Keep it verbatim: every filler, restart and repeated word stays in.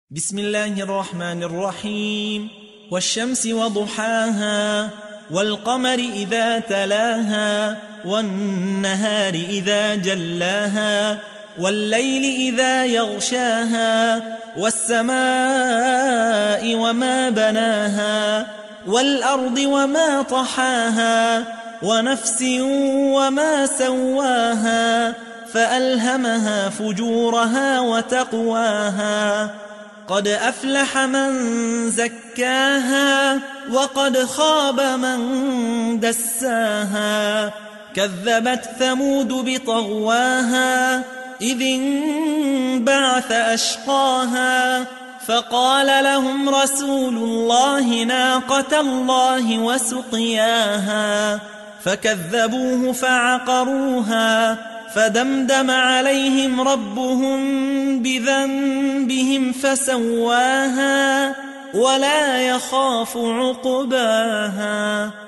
بسم الله الرحمن الرحيم. والشمس وضحاها والقمر إذا تلاها والنهار إذا جلاها والليل إذا يغشاها والسماء وما بناها والأرض وما طحاها ونفس وما سواها فألهمها فجورها وتقواها قد أفلح من زكاها وقد خاب من دساها كذبت ثمود بطغواها إذ انبعث أشقاها فقال لهم رسول الله ناقة الله وسقياها فكذبوه فعقروها فدمدم عليهم ربهم بذنبهم فسواها ولا يخاف عقباها.